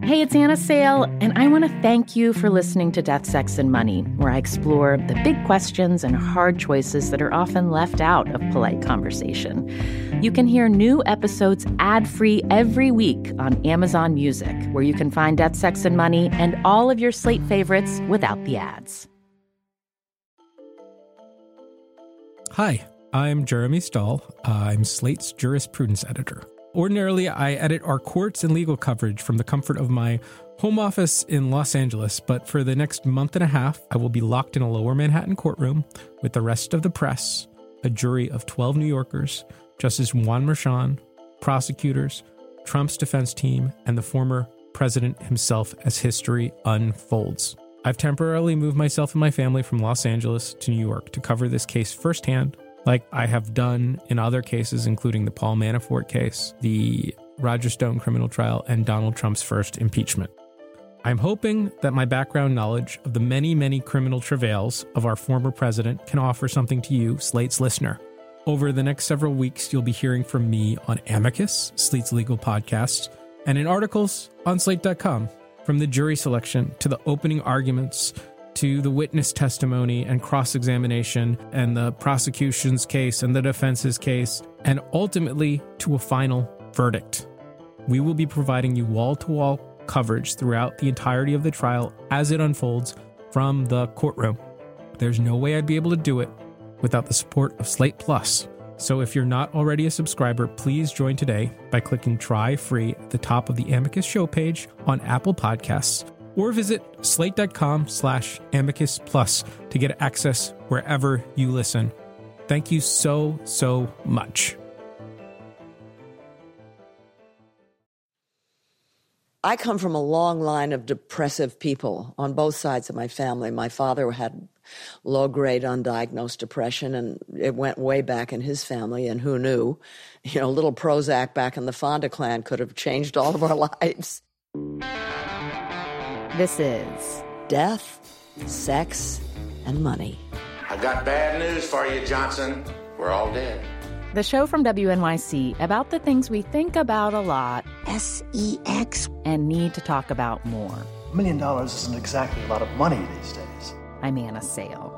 Hey, it's Anna Sale, and I want to thank you for listening to Death, Sex, and Money, where I explore the big questions and hard choices that are often left out of polite conversation. You can hear new episodes ad-free every week on Amazon Music, where you can find Death, Sex, and Money and all of your Slate favorites without the ads. Hi, I'm Jeremy Stahl. I'm Slate's jurisprudence editor. Ordinarily, I edit our courts and legal coverage from the comfort of my home office in Los Angeles, but for the next month and a half, I will be locked in a lower Manhattan courtroom with the rest of the press, a jury of 12 New Yorkers, Justice Juan Merchan, prosecutors, Trump's defense team, and the former president himself as history unfolds. I've temporarily moved myself and my family from Los Angeles to New York to cover this case firsthand, like I have done in other cases, including the Paul Manafort case, the Roger Stone criminal trial, and Donald Trump's first impeachment. I'm hoping that my background knowledge of the many, many criminal travails of our former president can offer something to you, Slate's listener. Over the next several weeks, you'll be hearing from me on Amicus, Slate's legal podcast, and in articles on Slate.com, from the jury selection to the opening arguments to the witness testimony and cross-examination and the prosecution's case and the defense's case, and ultimately to a final verdict. We will be providing you wall-to-wall coverage throughout the entirety of the trial as it unfolds from the courtroom. There's no way I'd be able to do it without the support of Slate Plus. So if you're not already a subscriber, please join today by clicking Try Free at the top of the Amicus show page on Apple Podcasts, or visit slate.com/Amicus Plus to get access wherever you listen. Thank you so, so much. I come from a long line of depressive people on both sides of my family. My father had low-grade undiagnosed depression, and it went way back in his family, and who knew? You know, little Prozac back in the Fonda clan could have changed all of our lives. This is Death, Sex, and Money. I got bad news for you, Johnson. We're all dead. the show from WNYC about the things we think about a lot, SEX, and need to talk about more. $1 million isn't exactly a lot of money these days. I'm Anna Sale.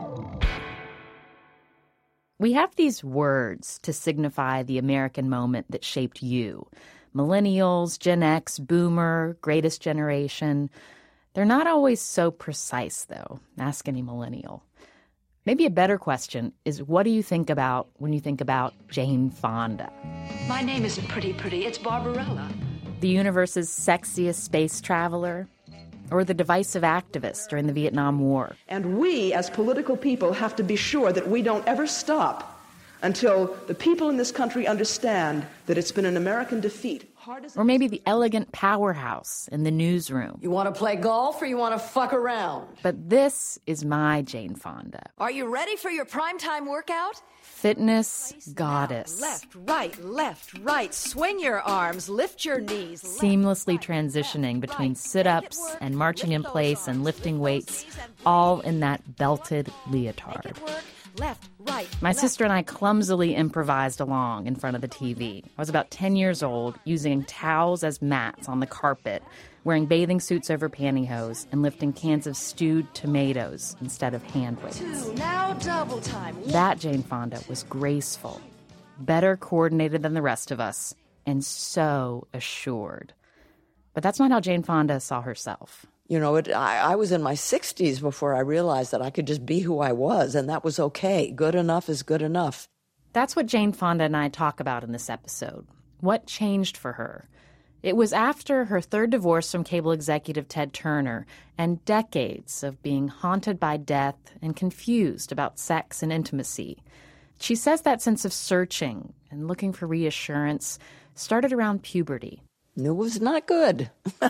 We have these words to signify the American moment that shaped you. Millennials, Gen X, Boomer, Greatest Generation. They're not always so precise, though. Ask any millennial. Maybe a better question is, what do you think about when you think about Jane Fonda? My name isn't pretty, it's Barbarella. The universe's sexiest space traveler? Or the divisive activist during the Vietnam War? And we, as political people, have to be sure that we don't ever stop until the people in this country understand that it's been an American defeat. Or maybe the elegant powerhouse in the newsroom. You want to play golf or you want to fuck around? But this is my Jane Fonda. Are you ready for your primetime workout? Fitness goddess. Left, right. Swing your arms, lift your knees. Seamlessly transitioning between sit-ups and marching in place and lifting weights, all in that belted leotard. Left, right. My sister and I clumsily improvised along in front of the TV. I was about 10 years old, using towels as mats on the carpet, wearing bathing suits over pantyhose, and lifting cans of stewed tomatoes instead of hand weights. 2, now double time. That Jane Fonda was graceful, better coordinated than the rest of us, and so assured. But that's not how Jane Fonda saw herself. You know, I was in my 60s before I realized that I could just be who I was, and that was okay. Good enough is good enough. That's what Jane Fonda and I talk about in this episode. What changed for her? It was after her third divorce from cable executive Ted Turner and decades of being haunted by death and confused about sex and intimacy. She says that sense of searching and looking for reassurance started around puberty. It was not good.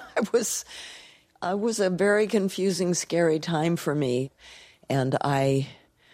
It was a very confusing, scary time for me. And I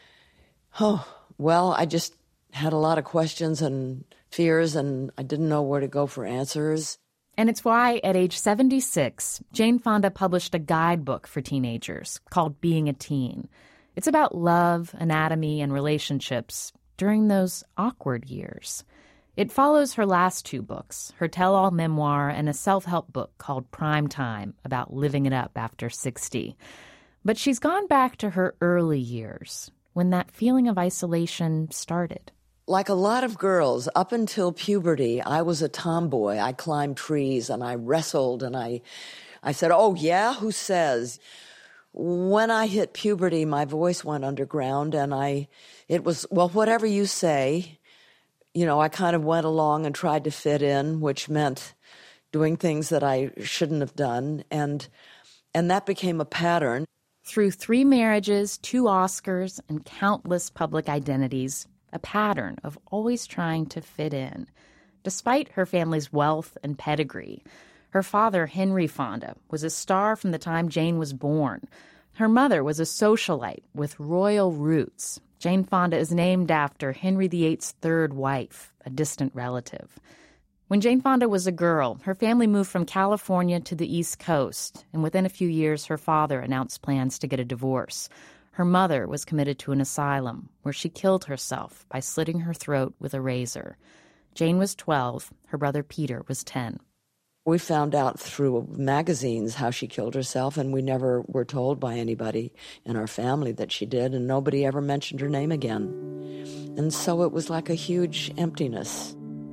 just had a lot of questions and fears, and I didn't know where to go for answers. And it's why, at age 76, Jane Fonda published a guidebook for teenagers called Being a Teen. It's about love, anatomy, and relationships during those awkward years. It follows her last two books, her tell-all memoir and a self-help book called Prime Time, about living it up after 60. But she's gone back to her early years, when that feeling of isolation started. Like a lot of girls, up until puberty, I was a tomboy. I climbed trees and I wrestled and I said, "Oh yeah, who says?" When I hit puberty, my voice went underground and it was, well, whatever you say. You know, I kind of went along and tried to fit in, which meant doing things that I shouldn't have done. And that became a pattern. Through 3 marriages, 2 Oscars, and countless public identities, a pattern of always trying to fit in. Despite her family's wealth and pedigree, her father, Henry Fonda, was a star from the time Jane was born. Her mother was a socialite with royal roots. Jane Fonda is named after Henry VIII's third wife, a distant relative. When Jane Fonda was a girl, her family moved from California to the East Coast, and within a few years, her father announced plans to get a divorce. Her mother was committed to an asylum, where she killed herself by slitting her throat with a razor. Jane was 12, her brother Peter was 10. We found out through magazines how she killed herself, and we never were told by anybody in our family that she did, and nobody ever mentioned her name again. And so it was like a huge emptiness.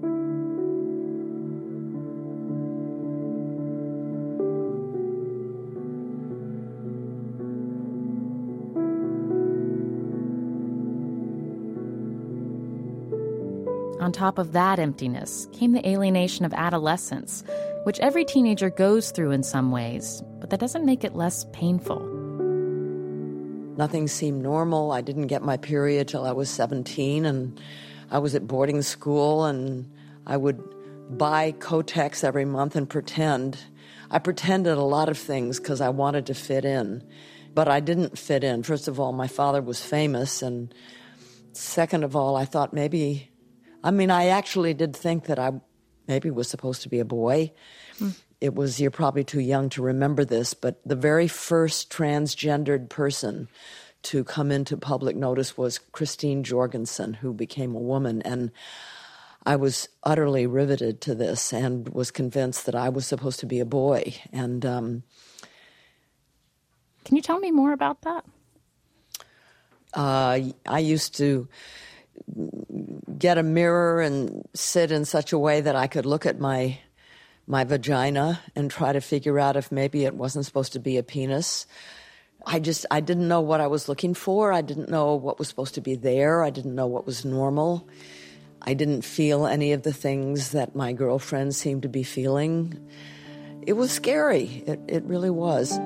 On top of that emptiness came the alienation of adolescence, which every teenager goes through in some ways, but that doesn't make it less painful. Nothing seemed normal. I didn't get my period till I was 17, and I was at boarding school, and I would buy Kotex every month and pretend. I pretended a lot of things because I wanted to fit in, but I didn't fit in. First of all, my father was famous, and second of all, I thought maybe... I actually did think that I maybe was supposed to be a boy. It was, you're probably too young to remember this, but the very first transgendered person to come into public notice was Christine Jorgensen, who became a woman. And I was utterly riveted to this and was convinced that I was supposed to be a boy. And can you tell me more about that? I used to get a mirror and sit in such a way that I could look at my vagina and try to figure out if maybe it wasn't supposed to be a penis. I didn't know what I was looking for. I didn't know what was supposed to be there. I didn't know what was normal. I didn't feel any of the things that my girlfriends seemed to be feeling. It was scary. It really was.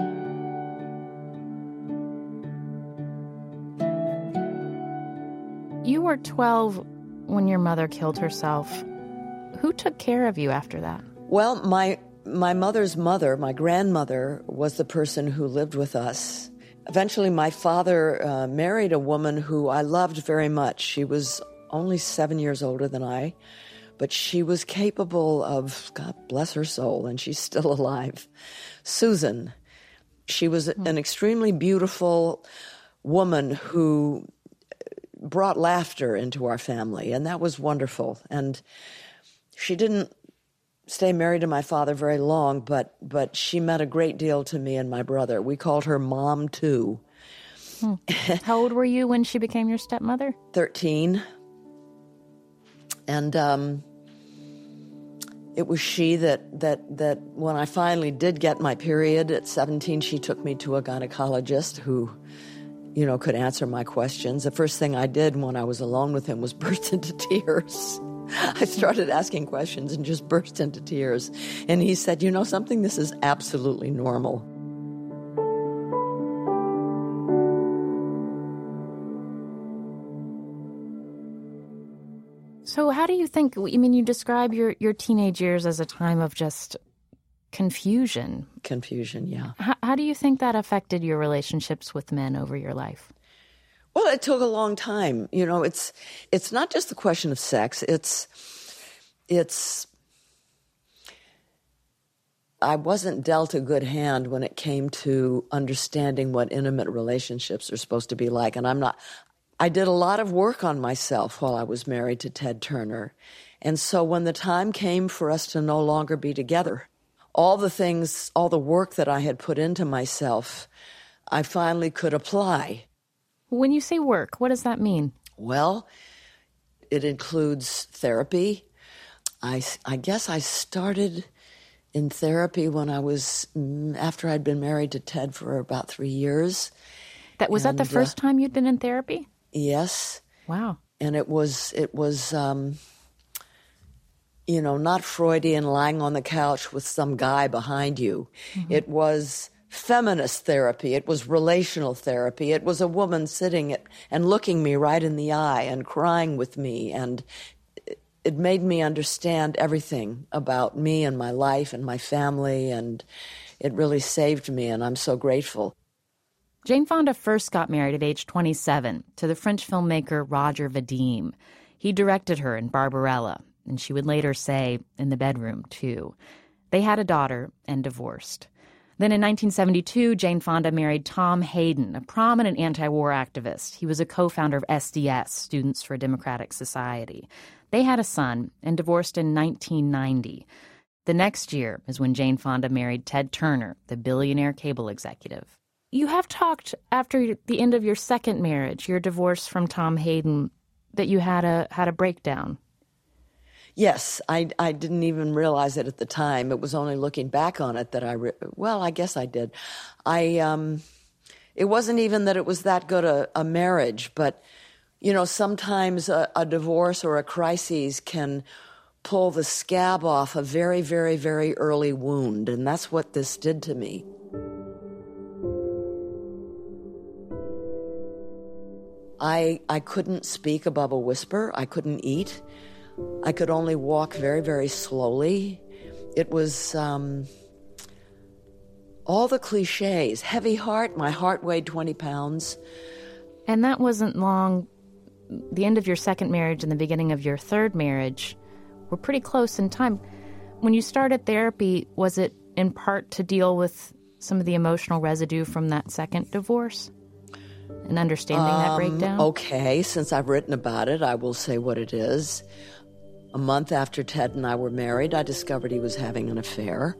You were 12 when your mother killed herself. Who took care of you after that? Well, my mother's mother, my grandmother, was the person who lived with us. Eventually, my father married a woman who I loved very much. She was only 7 years older than I, but she was capable of, God bless her soul, and she's still alive, Susan. She was an extremely beautiful woman who brought laughter into our family, and that was wonderful. And she didn't stay married to my father very long, but she meant a great deal to me and my brother. We called her Mom, too. How old were you when she became your stepmother? 13. And it was she that when I finally did get my period at 17, she took me to a gynecologist who, could answer my questions. The first thing I did when I was alone with him was burst into tears. I started asking questions and just burst into tears. And he said, something, this is absolutely normal. So how do you think, you describe your teenage years as a time of just confusion. Confusion, yeah. How do you think that affected your relationships with men over your life? Well, it took a long time. It's not just the question of sex. It's I wasn't dealt a good hand when it came to understanding what intimate relationships are supposed to be like. And I did a lot of work on myself while I was married to Ted Turner. And so when the time came for us to no longer be together, all the work that I had put into myself, I finally could apply. When you say work, what does that mean? Well, it includes therapy. I guess I started in therapy when after I'd been married to Ted for about 3 years. Was that the first time you'd been in therapy? Yes. Wow. And it was not Freudian lying on the couch with some guy behind you. Mm-hmm. It was feminist therapy. It was relational therapy. It was a woman sitting and looking me right in the eye and crying with me. And it made me understand everything about me and my life and my family. And it really saved me, and I'm so grateful. Jane Fonda first got married at age 27 to the French filmmaker Roger Vadim. He directed her in Barbarella, and she would later say, in the bedroom, too. They had a daughter and divorced. Then in 1972, Jane Fonda married Tom Hayden, a prominent anti-war activist. He was a co-founder of SDS, Students for a Democratic Society. They had a son and divorced in 1990. The next year is when Jane Fonda married Ted Turner, the billionaire cable executive. You have talked after the end of your second marriage, your divorce from Tom Hayden, that you had a breakdown. Yes, I didn't even realize it at the time. It was only looking back on it that I guess I did. It wasn't even that it was that good a marriage, but, sometimes a divorce or a crisis can pull the scab off a very, very, very early wound, and that's what this did to me. I couldn't speak above a whisper. I couldn't eat. I could only walk very, very slowly. It was all the cliches. Heavy heart. My heart weighed 20 pounds. And that wasn't long. The end of your second marriage and the beginning of your third marriage were pretty close in time. When you started therapy, was it in part to deal with some of the emotional residue from that second divorce and understanding that breakdown? Okay, since I've written about it, I will say what it is. A month after Ted and I were married, I discovered he was having an affair.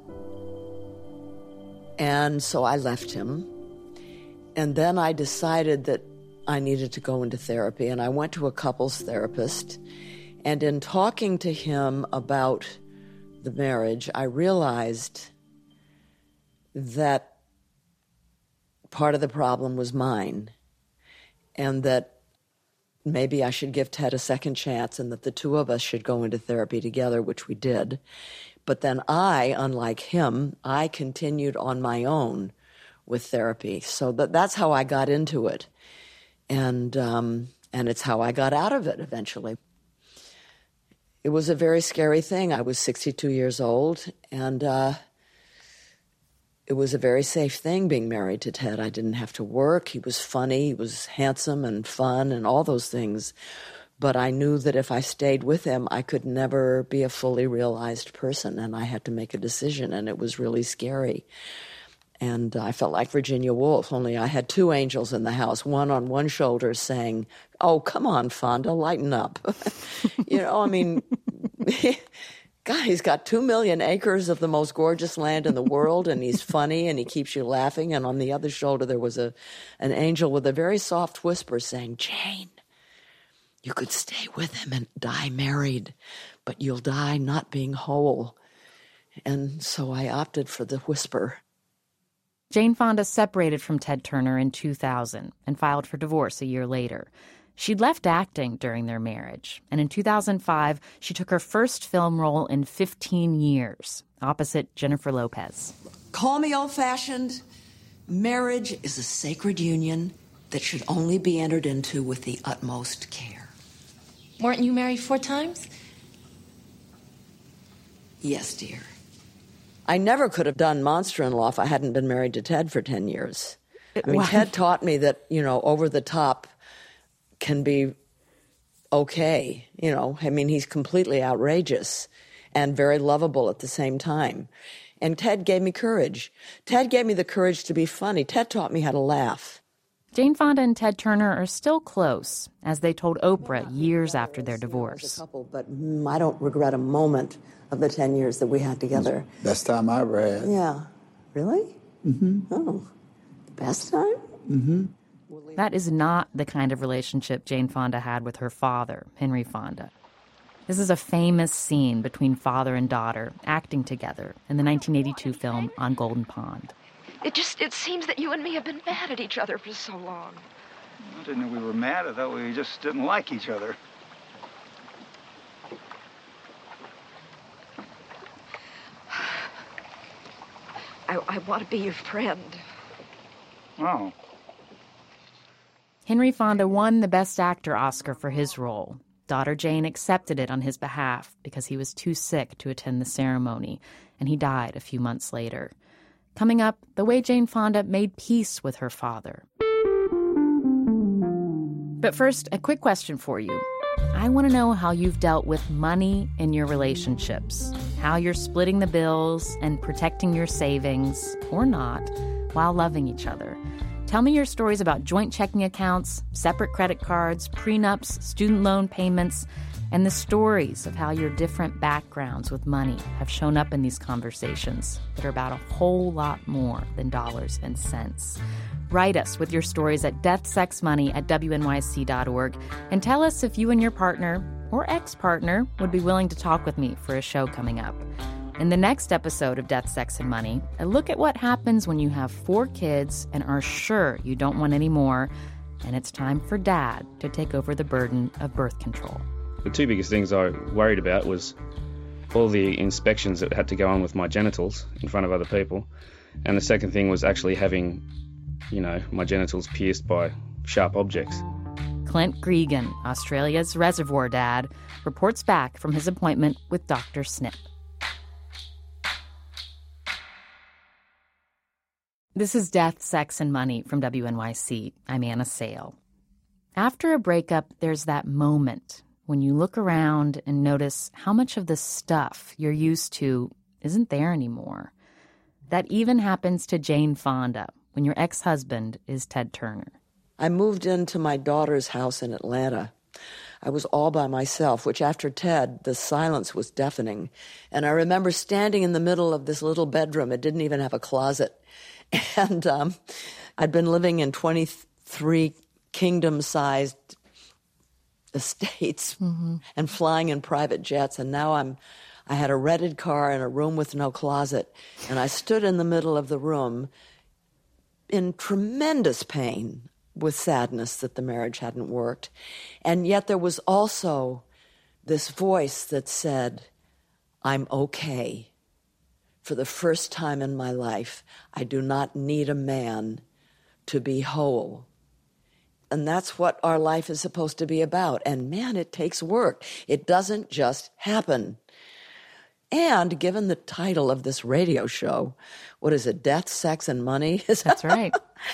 And so I left him. And then I decided that I needed to go into therapy, and I went to a couples therapist. And in talking to him about the marriage, I realized that part of the problem was mine, and that maybe I should give Ted a second chance, and that the two of us should go into therapy together, which we did. But then I, unlike him, I continued on my own with therapy. So that's how I got into it. And it's how I got out of it eventually. It was a very scary thing. I was 62 years old, and it was a very safe thing being married to Ted. I didn't have to work. He was funny. He was handsome and fun and all those things. But I knew that if I stayed with him, I could never be a fully realized person, and I had to make a decision, and it was really scary. And I felt like Virginia Woolf, only I had two angels in the house, one on one shoulder saying, "Oh, come on, Fonda, lighten up." God, he's got 2 million acres of the most gorgeous land in the world, and he's funny, and he keeps you laughing. And on the other shoulder, there was an angel with a very soft whisper saying, "Jane, you could stay with him and die married, but you'll die not being whole." And so I opted for the whisper. Jane Fonda separated from Ted Turner in 2000 and filed for divorce a year later. She'd left acting during their marriage, and in 2005, she took her first film role in 15 years, opposite Jennifer Lopez. Call me old-fashioned. Marriage is a sacred union that should only be entered into with the utmost care. Weren't you married 4 times? Yes, dear. I never could have done Monster-in-Law if I hadn't been married to Ted for 10 years. Ted taught me that, over the top can be okay. He's completely outrageous and very lovable at the same time. And Ted gave me courage. Ted gave me the courage to be funny. Ted taught me how to laugh. Jane Fonda and Ted Turner are still close, as they told Oprah years after their divorce. But I don't regret a moment of the 10 years that we had together. Best time I ever had. Yeah. Really? Mm-hmm. Oh, the best time? Mm-hmm. That is not the kind of relationship Jane Fonda had with her father, Henry Fonda. This is a famous scene between father and daughter acting together in the 1982 film On Golden Pond. It seems that you and me have been mad at each other for so long. I didn't know we were mad. I thought we just didn't like each other. I want to be your friend. Oh. Henry Fonda won the Best Actor Oscar for his role. Daughter Jane accepted it on his behalf because he was too sick to attend the ceremony, and he died a few months later. Coming up, the way Jane Fonda made peace with her father. But first, a quick question for you. I want to know how you've dealt with money in your relationships, how you're splitting the bills and protecting your savings, or not, while loving each other. Tell me your stories about joint checking accounts, separate credit cards, prenups, student loan payments, and the stories of how your different backgrounds with money have shown up in these conversations that are about a whole lot more than dollars and cents. Write us with your stories at deathsexmoney@wnyc.org and tell us if you and your partner or ex-partner would be willing to talk with me for a show coming up. In the next episode of Death, Sex, and Money, I look at what happens when you have 4 kids and are sure you don't want any more, and it's time for Dad to take over the burden of birth control. The 2 biggest things I worried about was all the inspections that had to go on with my genitals in front of other people, and the second thing was actually having, my genitals pierced by sharp objects. Clint Gregan, Australia's reservoir dad, reports back from his appointment with Dr. Snip. This is Death, Sex, and Money from WNYC. I'm Anna Sale. After a breakup, there's that moment when you look around and notice how much of the stuff you're used to isn't there anymore. That even happens to Jane Fonda when your ex-husband is Ted Turner. I moved into my daughter's house in Atlanta. I was all by myself, which after Ted, the silence was deafening. And I remember standing in the middle of this little bedroom. It didn't even have a closet. And I'd been living in 23 kingdom-sized estates and flying in private jets. And now I had a rented car in a room with no closet. And I stood in the middle of the room in tremendous pain with sadness that the marriage hadn't worked. And yet there was also this voice that said, I'm okay. For the first time in my life, I do not need a man to be whole. And that's what our life is supposed to be about. And man, it takes work. It doesn't just happen. And given the title of this radio show, what is it, Death, Sex, and Money? That's right.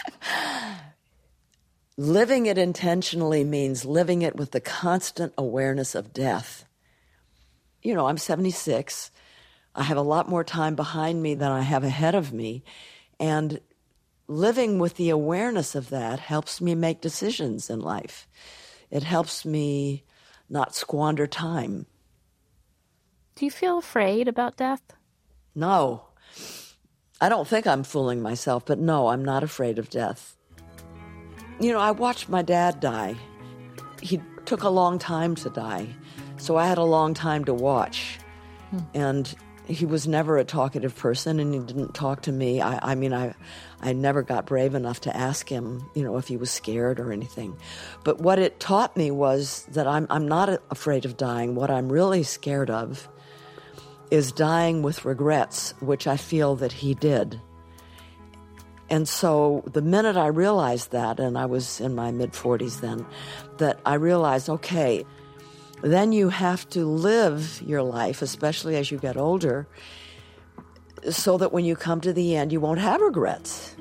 Living it intentionally means living it with the constant awareness of death. I'm 76. I have a lot more time behind me than I have ahead of me. And living with the awareness of that helps me make decisions in life. It helps me not squander time. Do you feel afraid about death? No. I don't think I'm fooling myself, but no, I'm not afraid of death. I watched my dad die. He took a long time to die, so I had a long time to watch. And he was never a talkative person, and he didn't talk to me. I never got brave enough to ask him, if he was scared or anything. But what it taught me was that I'm not afraid of dying. What I'm really scared of is dying with regrets, which I feel that he did. And so the minute I realized that, and I was in my mid-40s then, that I realized, okay, then you have to live your life, especially as you get older, so that when you come to the end, you won't have regrets.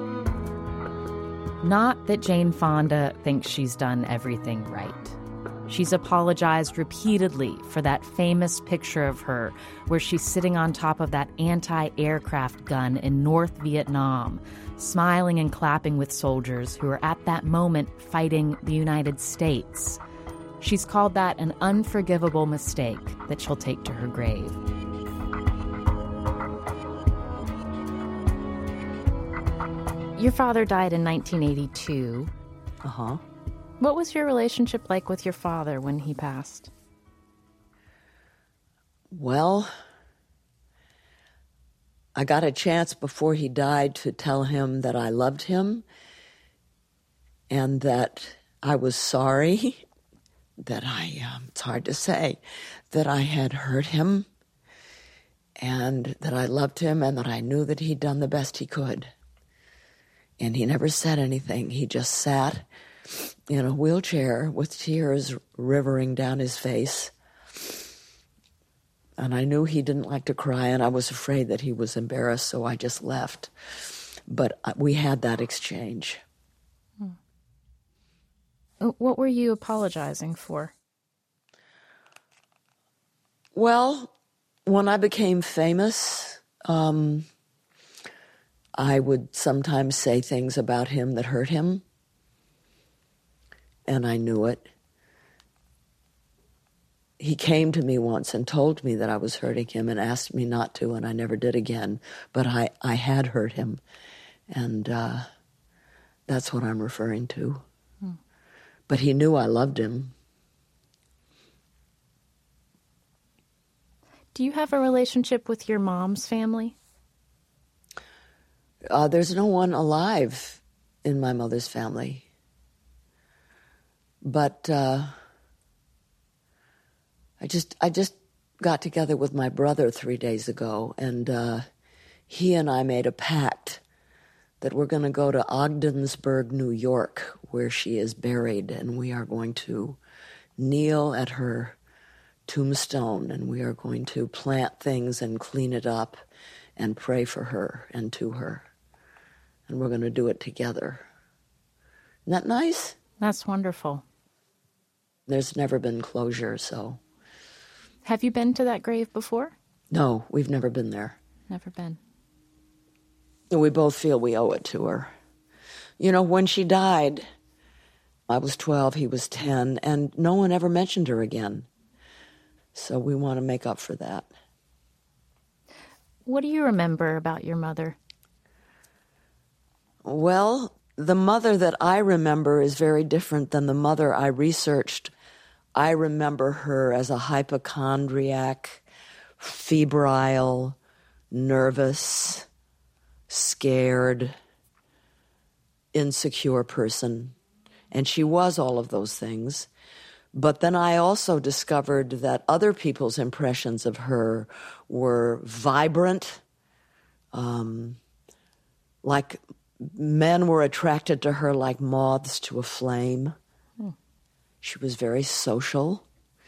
Not that Jane Fonda thinks she's done everything right. She's apologized repeatedly for that famous picture of her where she's sitting on top of that anti-aircraft gun in North Vietnam, smiling and clapping with soldiers who are at that moment fighting the United States. She's called that an unforgivable mistake that she'll take to her grave. Your father died in 1982. Uh-huh. What was your relationship like with your father when he passed? Well, I got a chance before he died to tell him that I loved him and that I was sorry, that it's hard to say, that I had hurt him and that I loved him and that I knew that he'd done the best he could. And he never said anything. He just sat in a wheelchair with tears rivering down his face. And I knew he didn't like to cry, and I was afraid that he was embarrassed, so I just left. But we had that exchange. What were you apologizing for? Well, when I became famous, I would sometimes say things about him that hurt him, and I knew it. He came to me once and told me that I was hurting him and asked me not to, and I never did again, but I had hurt him, and that's what I'm referring to. But he knew I loved him. Do you have a relationship with your mom's family? There's no one alive in my mother's family. But I just got together with my brother 3 days ago, and he and I made a pact that we're going to go to Ogdensburg, New York, where she is buried, and we are going to kneel at her tombstone, and we are going to plant things and clean it up and pray for her and to her. And we're going to do it together. Isn't that nice? That's wonderful. There's never been closure, so. Have you been to that grave before? No, we've never been there. Never been. We both feel we owe it to her. You know, when she died, I was 12, he was 10, and no one ever mentioned her again. So we want to make up for that. What do you remember about your mother? Well, the mother that I remember is very different than the mother I researched. I remember her as a hypochondriac, febrile, nervous, scared, insecure person. And she was all of those things. But then I also discovered that other people's impressions of her were vibrant, like men were attracted to her like moths to a flame. She was very social.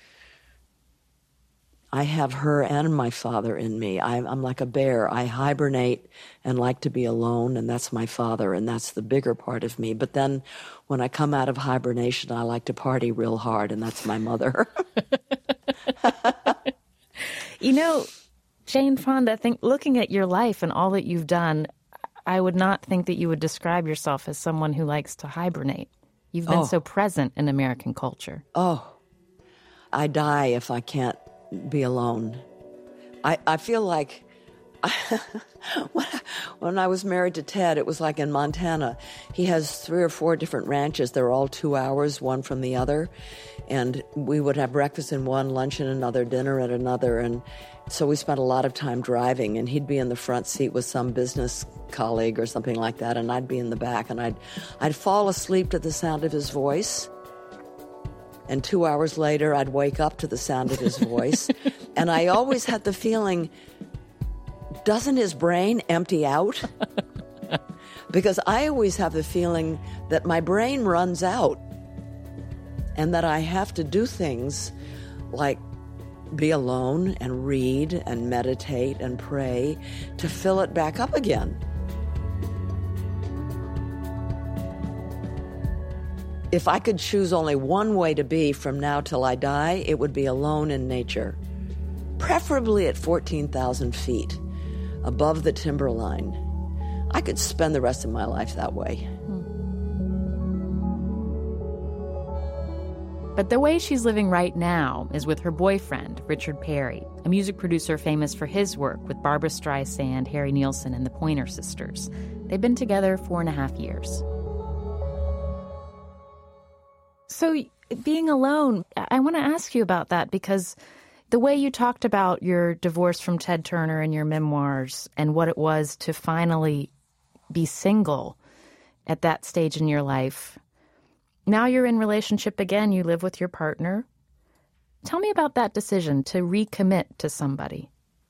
I have her and my father in me. I'm like a bear. I hibernate and like to be alone, and that's my father, and that's the bigger part of me. But then when I come out of hibernation, I like to party real hard, and that's my mother. You know, Jane Fonda, I think looking at your life and all that you've done, I would not think that you would describe yourself as someone who likes to hibernate. You've been so present in American culture. Oh, I die if I can't be alone. I feel like when I was married to Ted, it was like in Montana. He has 3 or 4 different ranches. They're all 2 hours, one from the other. And we would have breakfast in one, lunch in another, dinner at another. And so we spent a lot of time driving, and he'd be in the front seat with some business colleague or something like that, and I'd be in the back, and I'd fall asleep to the sound of his voice. And 2 hours later, I'd wake up to the sound of his voice. And I always had the feeling, doesn't his brain empty out? Because I always have the feeling that my brain runs out and that I have to do things like be alone and read and meditate and pray to fill it back up again. If I could choose only one way to be from now till I die, it would be alone in nature, preferably at 14,000 feet above the timberline. I could spend the rest of my life that way. But the way she's living right now is with her boyfriend, Richard Perry, a music producer famous for his work with Barbra Streisand, Harry Nilsson, and the Pointer Sisters. They've been together 4.5 years. So being alone, I want to ask you about that, because the way you talked about your divorce from Ted Turner in your memoirs and what it was to finally be single at that stage in your life, now you're in relationship again, you live with your partner. Tell me about that decision to recommit to somebody.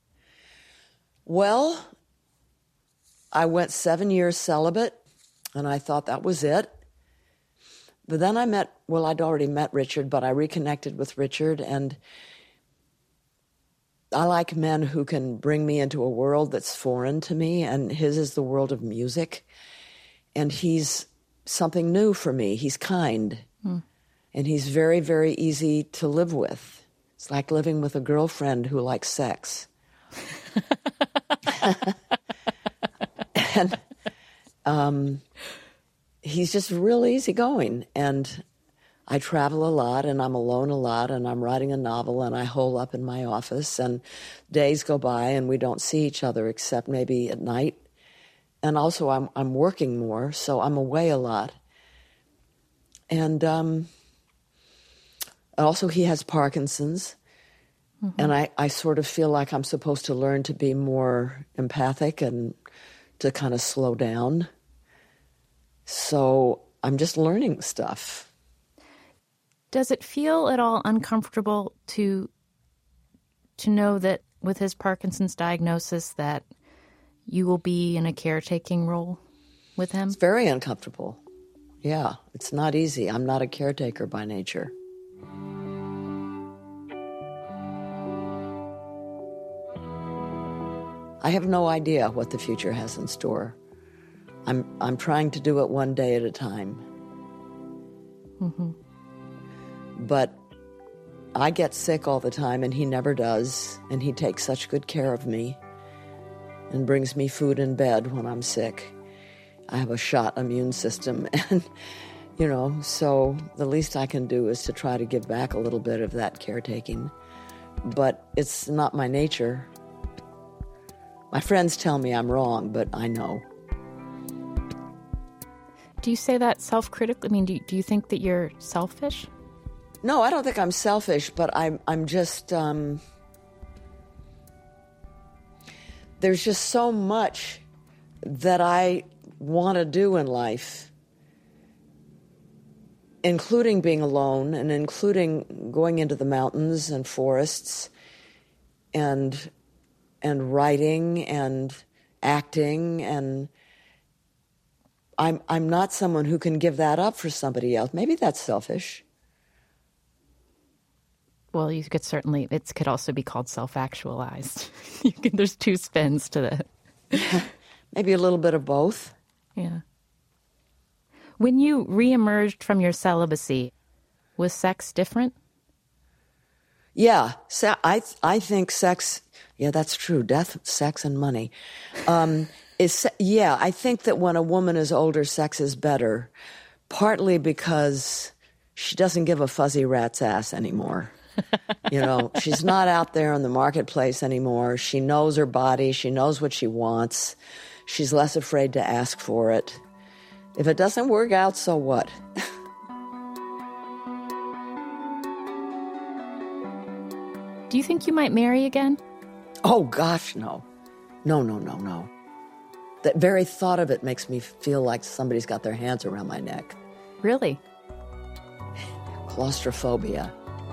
Well, I went 7 years celibate, and I thought that was it. But then I'd already met Richard, but I reconnected with Richard, and I like men who can bring me into a world that's foreign to me, and his is the world of music. And he's something new for me. He's kind, and he's very, very easy to live with. It's like living with a girlfriend who likes sex. And he's just real easygoing. And I travel a lot, and I'm alone a lot, and I'm writing a novel, and I hole up in my office, and days go by, and we don't see each other except maybe at night. And also I'm working more, so I'm away a lot. And also he has Parkinson's, and I sort of feel like I'm supposed to learn to be more empathic and to kind of slow down. So I'm just learning stuff. Does it feel at all uncomfortable to know that with his Parkinson's diagnosis that you will be in a caretaking role with him? It's very uncomfortable. Yeah, it's not easy. I'm not a caretaker by nature. I have no idea what the future has in store. I'm trying to do it one day at a time. But I get sick all the time, and he never does, and he takes such good care of me and brings me food in bed when I'm sick. I have a shot immune system, and, so the least I can do is to try to give back a little bit of that caretaking. But it's not my nature. My friends tell me I'm wrong, but I know. Do you say that self-critically? I mean, do you think that you're selfish? No, I don't think I'm selfish, but I'm just... there's just so much that I want to do in life, including being alone and including going into the mountains and forests and writing and acting, and I'm not someone who can give that up for somebody else. Maybe that's selfish. Well, you could certainly, it could also be called self-actualized. There's two spins to that. Maybe a little bit of both. Yeah. When you reemerged from your celibacy, was sex different? Yeah, I think sex, yeah, that's true. Death, sex, and money. I think that when a woman is older, sex is better, partly because she doesn't give a fuzzy rat's ass anymore. She's not out there in the marketplace anymore. She knows her body. She knows what she wants. She's less afraid to ask for it. If it doesn't work out, so what? Do you think you might marry again? Oh, gosh, no. No. That very thought of it makes me feel like somebody's got their hands around my neck. Really? Claustrophobia.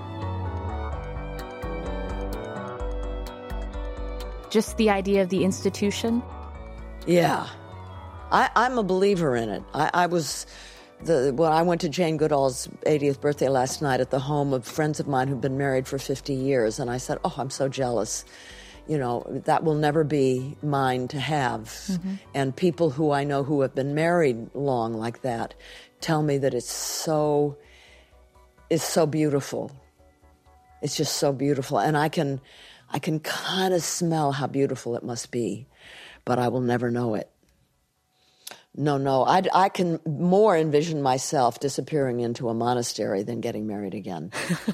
Just the idea of the institution? Yeah. I'm a believer in it. I went to Jane Goodall's 80th birthday last night at the home of friends of mine who've been married for 50 years, and I said, oh, I'm so jealous. That will never be mine to have. And people who I know who have been married long like that tell me that it's so beautiful. It's just so beautiful. And I can kind of smell how beautiful it must be, but I will never know it. No, I can more envision myself disappearing into a monastery than getting married again.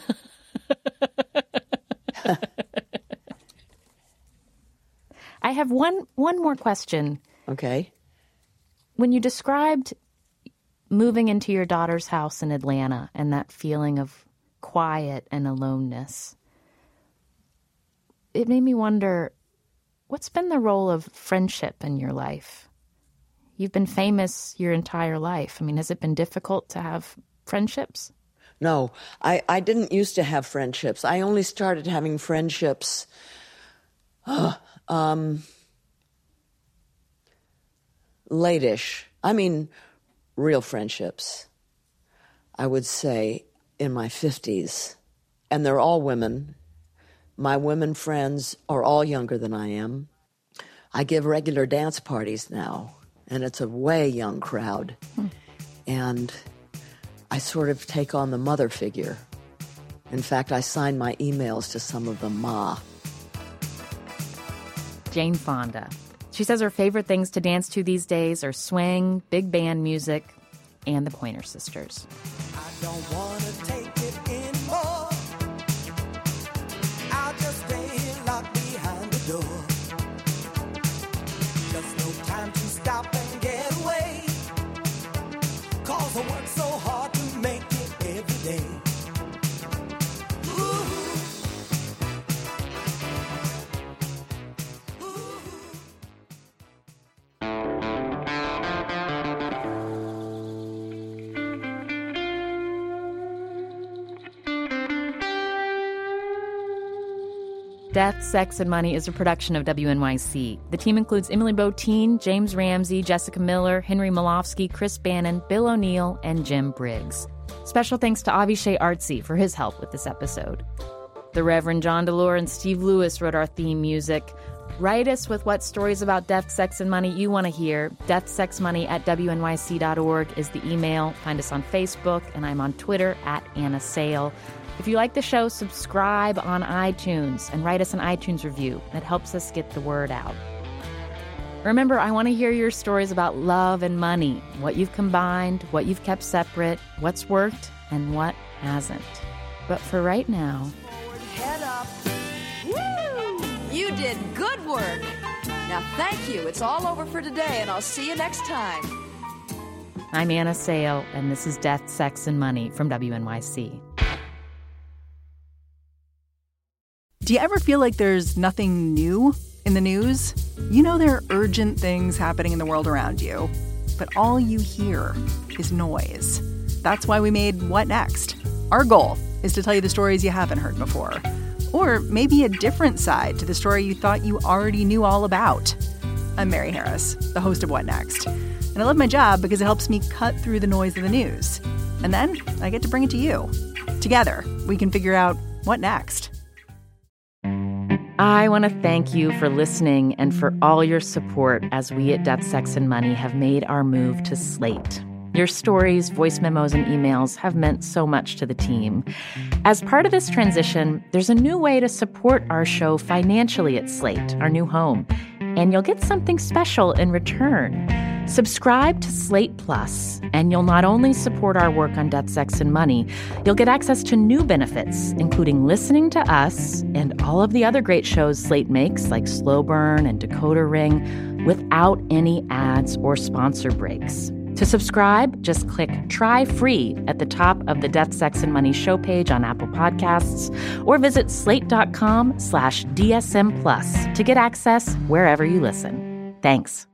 I have one more question. Okay. When you described moving into your daughter's house in Atlanta and that feeling of quiet and aloneness, it made me wonder, what's been the role of friendship in your life? You've been famous your entire life. I mean, has it been difficult to have friendships? No, I didn't used to have friendships. I only started having friendships late-ish. I mean, real friendships, I would say, in my 50s. And they're all women. My women friends are all younger than I am. I give regular dance parties now, and it's a way young crowd. And I sort of take on the mother figure. In fact, I sign my emails to some of them Ma. Jane Fonda. She says her favorite things to dance to these days are swing, big band music, and the Pointer Sisters. I don't want to take it anymore. I'll just stay locked behind the door. Just no time to stop and get away. 'Cause I work so hard to make it every day. Death, Sex, and Money is a production of WNYC. The team includes Emily Botein, James Ramsey, Jessica Miller, Henry Malofsky, Chris Bannon, Bill O'Neill, and Jim Briggs. Special thanks to Avishay Artsy for his help with this episode. The Reverend John DeLore and Steve Lewis wrote our theme music. Write us with what stories about death, sex, and money you want to hear. deathsexmoney@wnyc.org is the email. Find us on Facebook, and I'm on Twitter @Anna Sale. If you like the show, subscribe on iTunes and write us an iTunes review. It helps us get the word out. Remember, I want to hear your stories about love and money, what you've combined, what you've kept separate, what's worked, and what hasn't. But for right now... Head up. Woo! You did good work. Now, thank you. It's all over for today, and I'll see you next time. I'm Anna Sale, and this is Death, Sex, and Money from WNYC. Do you ever feel like there's nothing new in the news? You know there are urgent things happening in the world around you, but all you hear is noise. That's why we made What Next? Our goal is to tell you the stories you haven't heard before, or maybe a different side to the story you thought you already knew all about. I'm Mary Harris, the host of What Next? And I love my job because it helps me cut through the noise of the news. And then I get to bring it to you. Together, we can figure out what next. I want to thank you for listening and for all your support as we at Death, Sex, and Money have made our move to Slate. Your stories, voice memos, and emails have meant so much to the team. As part of this transition, there's a new way to support our show financially at Slate, our new home, and you'll get something special in return. Subscribe to Slate Plus, and you'll not only support our work on Death, Sex, and Money, you'll get access to new benefits, including listening to us and all of the other great shows Slate makes, like Slow Burn and Decoder Ring, without any ads or sponsor breaks. To subscribe, just click Try Free at the top of the Death, Sex, and Money show page on Apple Podcasts, or visit slate.com/DSM Plus to get access wherever you listen. Thanks.